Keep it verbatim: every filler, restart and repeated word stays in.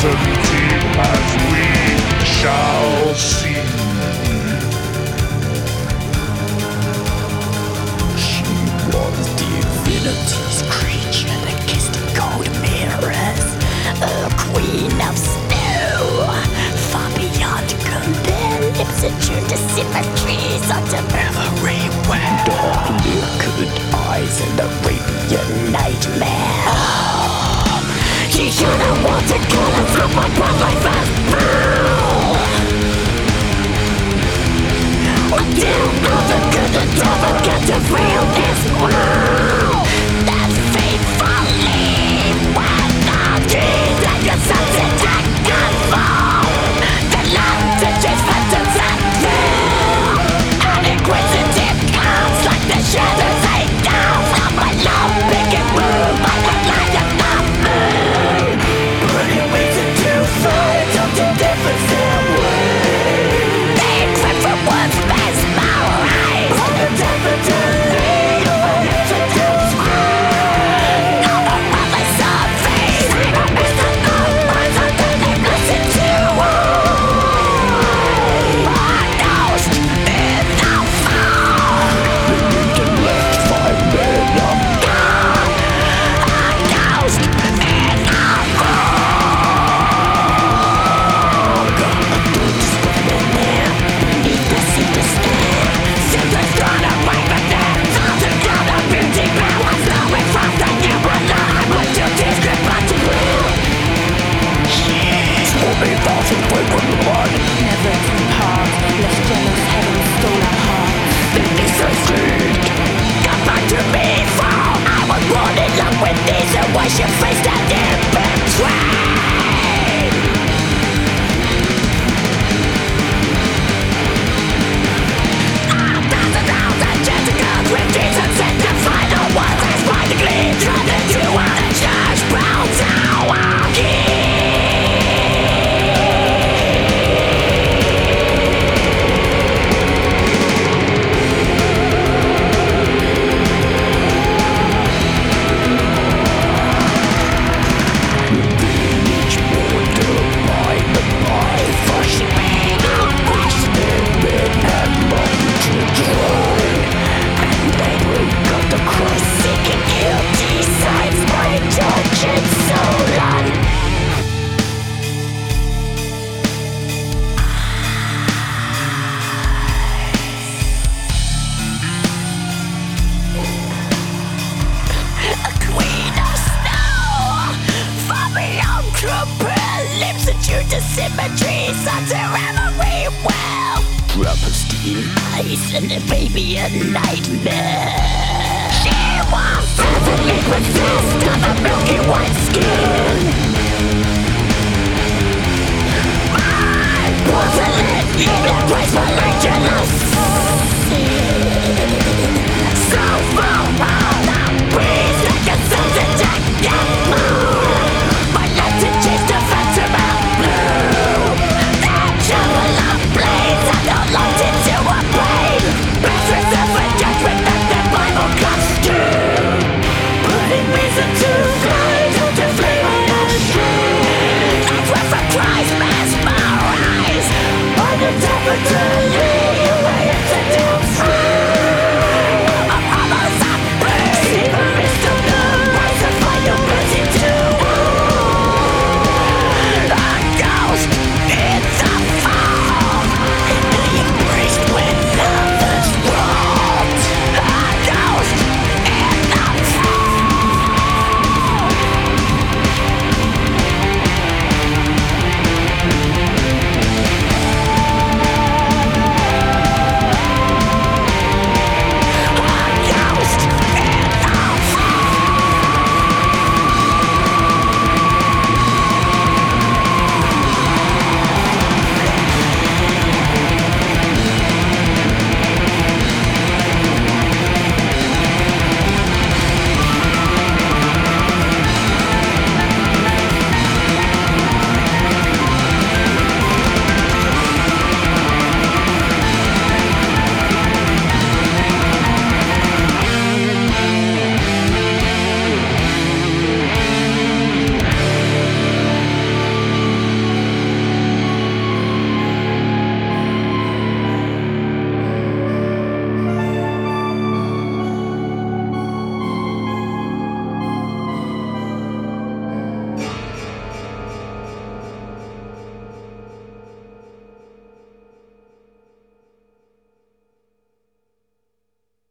certainty as we shall see. She was divinity's creature that kissed cold mirrors, a queen of snow, far beyond compare. Lips attuned to symmetries under every word. Dark liquid eyes and a radiant nightmare. Oh, she should have wanted color from my blood like that. Until all the good and devil get to feel this world. That's faithfully when the keys and your sons attack and fall. The land is just phantoms and fear. And inquisitive comes like the shadows they down from my love, big and move like the light of the moon. Burning reason to fight something different some way. They encrypt from one's best moral eyes. On the definitely of a hesitant scream. On the mother's surface, I don't miss the numbers until they listen to our ghost in the fall. The intellect five men of God. A ghost in the fog. A good swimming there beneath the sea to stand. Symptoms gone away from them. All together beauty powers flowing from the new alive. What you describe but to will. Swarming thoughts and wayward blood. Never to part, lest jealous heaven stole our hearts. This is sweet. Come back to me, for I was born in love with thee. So wash your face down in between. A thousand thousand tentacles with Jesus and the final words as finally dropped into the church brown tower key. Each border by the by frustrating, unquestioning men have money to try. And they will cut the cross seeking guilty signs by judging soul on. A queen of snow, far beyond compare. Lips attuned to symmetries under every well. Prophecy, eyes and a baby a nightmare. She was heavily possessed of a